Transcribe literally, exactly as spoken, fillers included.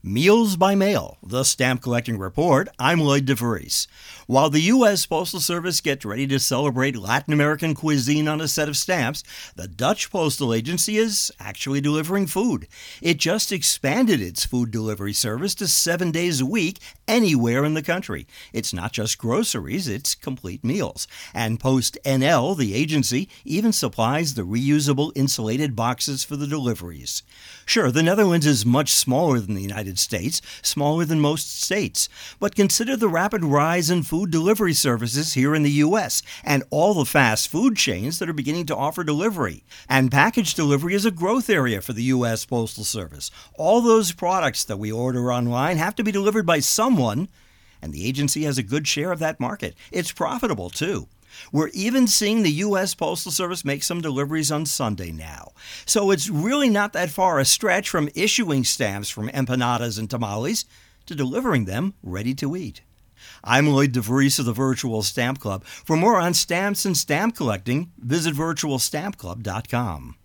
Meals by Mail, the Stamp Collecting Report. I'm Lloyd DeVries. While the U S. Postal Service gets ready to celebrate Latin American cuisine on a set of stamps, the Dutch Postal Agency is actually delivering food. It just expanded its food delivery service to seven days a week anywhere in the country. It's not just groceries, it's complete meals. And Post N L, the agency, even supplies the reusable insulated boxes for the deliveries. Sure, the Netherlands is much smaller than the United States, smaller than most states. But consider the rapid rise in food delivery services here in the U S and all the fast food chains that are beginning to offer delivery. And package delivery is a growth area for the U S. Postal Service. All those products that we order online have to be delivered by someone, and the agency has a good share of that market. It's profitable, too. We're even seeing the U S. Postal Service make some deliveries on Sunday now. So it's really not that far a stretch from issuing stamps from empanadas and tamales to delivering them ready to eat. I'm Lloyd DeVries of the Virtual Stamp Club. For more on stamps and stamp collecting, visit virtual stamp club dot com.